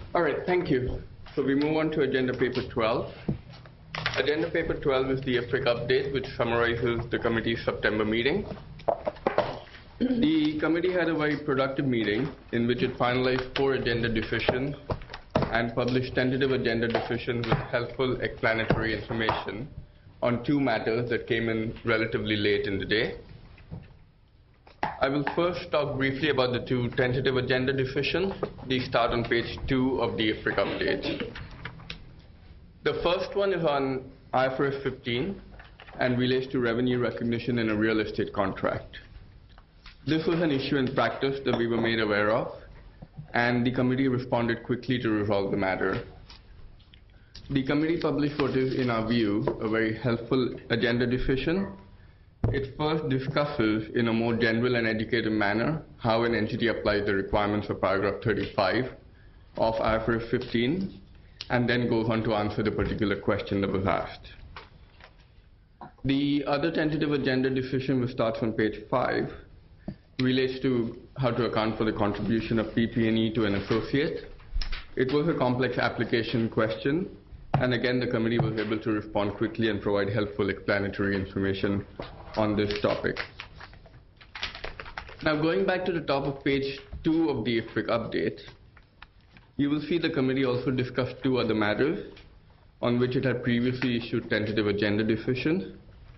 All right, thank you. So we move on to Agenda Paper 12. Agenda Paper 12 is the IFRIC update, which summarizes the committee's September meeting. The committee had a very productive meeting in which it finalized 4 agenda decisions and published tentative agenda decisions with helpful explanatory information on 2 matters that came in relatively late in the day. I will first talk briefly about the 2 tentative agenda decisions. These start on page 2 of the IFRIC update. The first one is on IFRS 15 and relates to revenue recognition in a real estate contract. This was an issue in practice that we were made aware of, and the committee responded quickly to resolve the matter. The committee published what is, in our view, a very helpful agenda decision. It first discusses in a more general and educated manner how an entity applies the requirements of paragraph 35 of IFRS 15, and then goes on to answer the particular question that was asked. The other tentative agenda decision, which starts on page 5, relates to how to account for the contribution of PP&E to an associate. It was a complex application question, and again the committee was able to respond quickly and provide helpful explanatory information on this topic. Now, going back to the top of page 2 of the IFRIC update, you will see the committee also discussed 2 other matters on which it had previously issued tentative agenda decisions.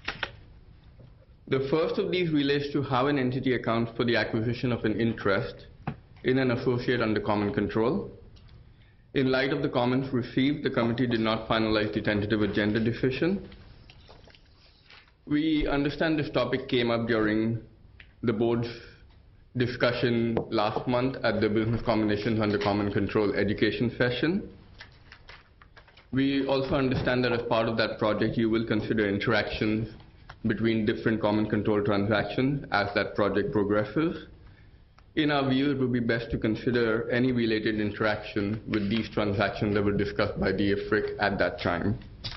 The first of these relates to how an entity accounts for the acquisition of an interest in an associate under common control. In light of the comments received, the committee did not finalize the tentative agenda decision. We understand this topic came up during the board's discussion last month at the Business Combinations Under Common Control education session. We also understand that as part of that project, you will consider interactions between different common control transactions as that project progresses. In our view, it would be best to consider any related interaction with these transactions that were discussed by the IFRIC at that time.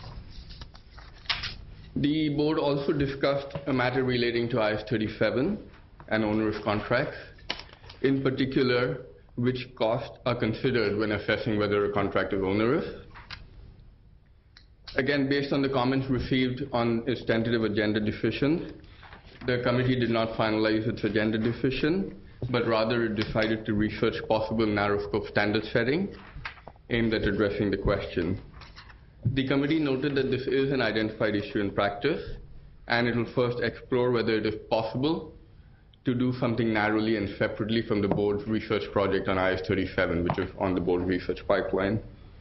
The board also discussed a matter relating to IAS 37 and onerous contracts, in particular, which costs are considered when assessing whether a contract is onerous. Again, based on the comments received on its tentative agenda decisions, the committee did not finalize its agenda decision, but rather it decided to research possible narrow scope standard setting aimed at addressing the question. The committee noted that this is an identified issue in practice, and it will first explore whether it is possible to do something narrowly and separately from the board's research project on IAS 37, which is on the board research pipeline.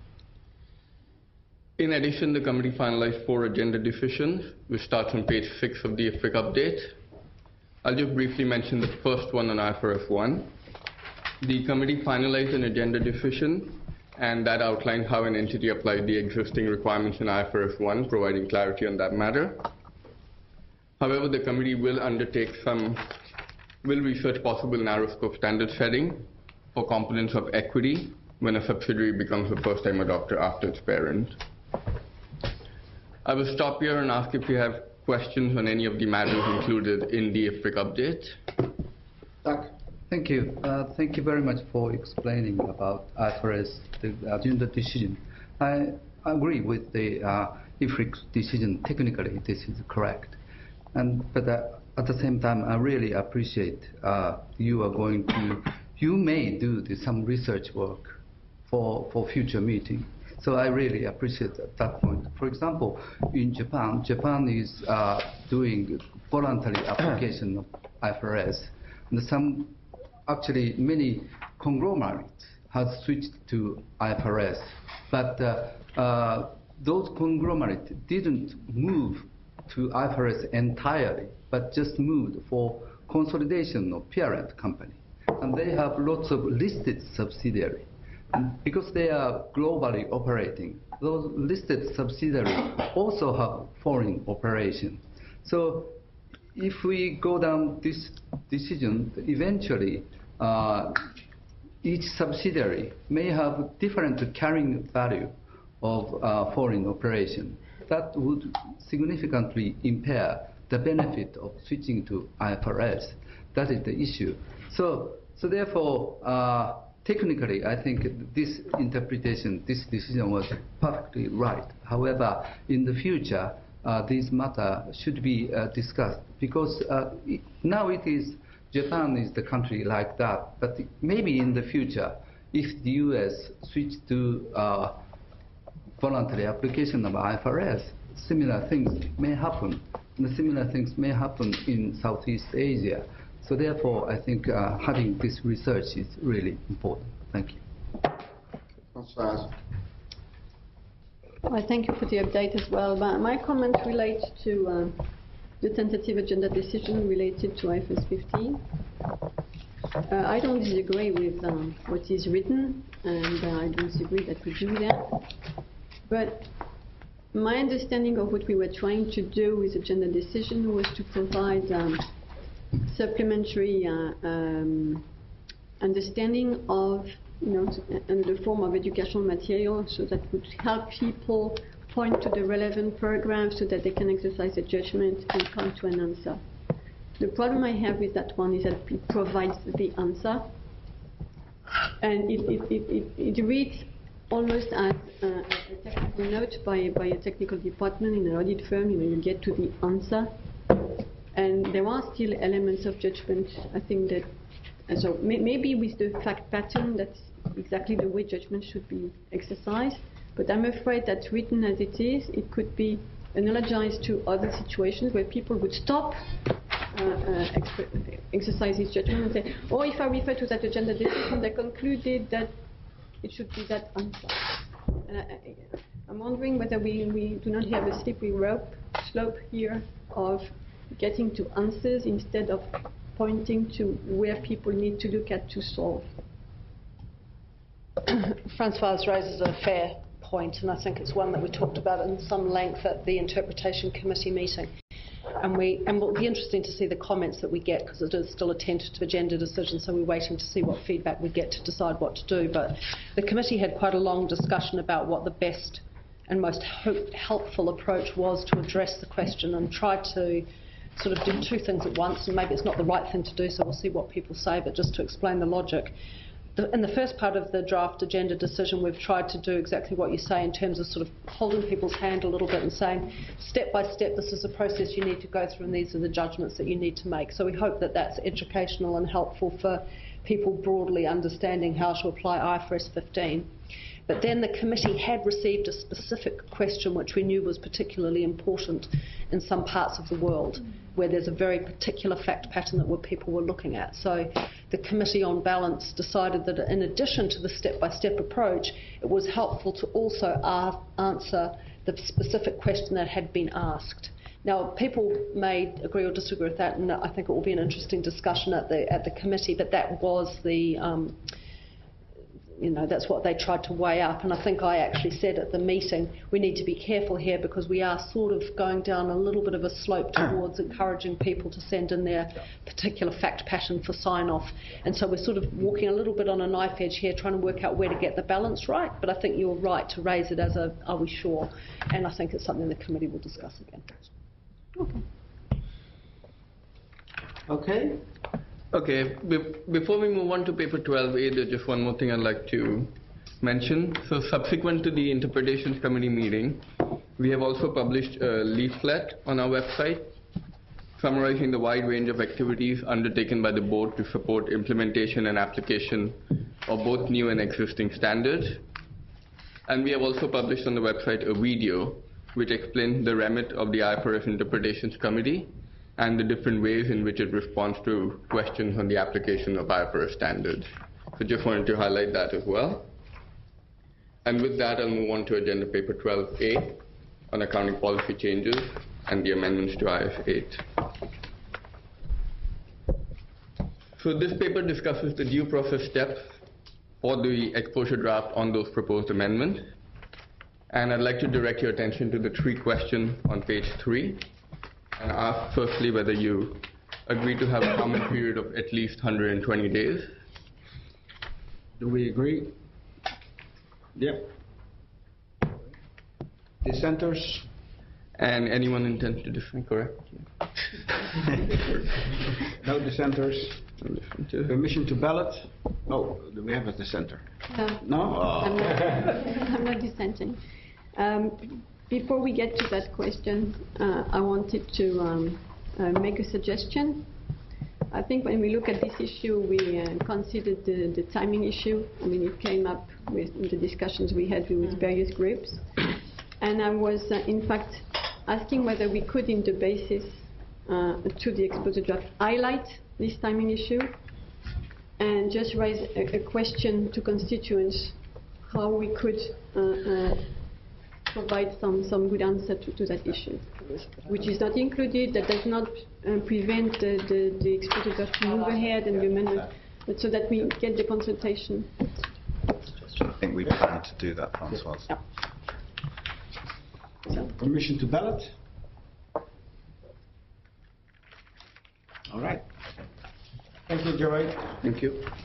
In addition, the committee finalized 4 agenda decisions, which starts on page 6 of the IFRIC update. I'll just briefly mention the first one on IFRS 1. The committee finalized an agenda decision, and that outlines how an entity applied the existing requirements in IFRS 1, providing clarity on that matter. However, the committee will research possible narrow scope standard setting for components of equity when a subsidiary becomes a first-time adopter after its parent. I will stop here and ask if you have questions on any of the matters included in the IFRIC update. Thank you. Thank you very much for explaining about IFRS, the agenda decision. I agree with the IFRIC decision. Technically, this is correct. But at the same time, I really appreciate you may do some research work for future meeting. So I really appreciate that point. For example, in Japan is doing voluntary application of IFRS. And many conglomerates have switched to IFRS, but those conglomerates didn't move to IFRS entirely, but just moved for consolidation of parent company. And they have lots of listed subsidiaries. And because they are globally operating, those listed subsidiaries also have foreign operation. So if we go down this decision, eventually each subsidiary may have different carrying value of foreign operation. That would significantly impair the benefit of switching to IFRS. That is the issue. So therefore, technically, I think this interpretation, this decision was perfectly right. However, in the future, this matter should be discussed because now it is Japan is the country like that, but maybe in the future, if the U.S. switch to voluntary application of IFRS, similar things may happen. And similar things may happen in Southeast Asia. So therefore, I think having this research is really important. Thank you. Françoise. Well, thank you for the update as well. My comment relates to the tentative agenda decision related to IFRS 15. I don't disagree with what is written, and I don't disagree that we do that. But my understanding of what we were trying to do with agenda decision was to provide supplementary understanding of, in the form of educational material, so that would help people point to the relevant programs so that they can exercise their judgment and come to an answer. The problem I have with that one is that it provides the answer, and it reads almost as a technical note by a technical department in an audit firm. You get to the answer, and there are still elements of judgment. I think that, and so maybe with the fact pattern, that's exactly the way judgment should be exercised. But I'm afraid that written as it is, it could be analogized to other situations where people would stop exercise his judgment and say, oh, if I refer to that agenda decision, they concluded that it should be that answer. And I'm wondering whether we do not have a slippery slope here of getting to answers instead of pointing to where people need to look at to solve. Françoise raises a fair point, and I think it's one that we talked about in some length at the Interpretation Committee meeting. And it will be interesting to see the comments that we get, because it is still a tentative agenda decision, so we're waiting to see what feedback we get to decide what to do. But the committee had quite a long discussion about what the best and most helpful approach was to address the question, and tried to sort of do two things at once, and maybe it's not the right thing to do, so we'll see what people say, but just to explain the logic. In the first part of the draft agenda decision, we've tried to do exactly what you say in terms of sort of holding people's hand a little bit and saying, step by step, this is a process you need to go through, and these are the judgments that you need to make. So we hope that that's educational and helpful for people broadly understanding how to apply IFRS 15. But then the committee had received a specific question which we knew was particularly important in some parts of the world, where there's a very particular fact pattern that people were looking at. So the committee on balance decided that in addition to the step-by-step approach, it was helpful to also answer the specific question that had been asked. Now, people may agree or disagree with that, and I think it will be an interesting discussion at the committee, but that was the that's what they tried to weigh up. And I think I actually said at the meeting, we need to be careful here, because we are sort of going down a little bit of a slope towards encouraging people to send in their particular fact pattern for sign-off. And so we're sort of walking a little bit on a knife edge here, trying to work out where to get the balance right. But I think you're right to raise it as a, are we sure? And I think it's something the committee will discuss again. Okay. Okay, before we move on to paper 12A, there's just one more thing I'd like to mention. So subsequent to the Interpretations Committee meeting, we have also published a leaflet on our website summarizing the wide range of activities undertaken by the board to support implementation and application of both new and existing standards. And we have also published on the website a video which explains the remit of the IFRS Interpretations Committee and the different ways in which it responds to questions on the application of IFRS standards. So just wanted to highlight that as well. And with that, I'll move on to agenda paper 12A on accounting policy changes and the amendments to IF 8. So this paper discusses the due process steps for the exposure draft on those proposed amendments. And I'd like to direct your attention to the 3 questions on page 3. And ask firstly whether you agree to have a comment period of at least 120 days. Do we agree? Yep. Dissenters? And anyone intends to disagree, correct? No dissenters. Permission to ballot? Oh, do we have a dissenter? No? I'm Oh. not, I'm not dissenting. Before we get to that question, I wanted to make a suggestion. I think when we look at this issue, we considered the timing issue. I mean, it came up with the discussions we had with various groups. And I was, in fact, asking whether we could, in the basis to the exposed draft, highlight this timing issue and just raise a question to constituents how we could provide some good answer to that issue, which is not included. That does not prevent the exposed draft to move ahead and the amendment, but so that we get the consultation. I think we plan to do that, Françoise. Yeah. Permission to ballot? All right. Thank you, Joey. Thank you.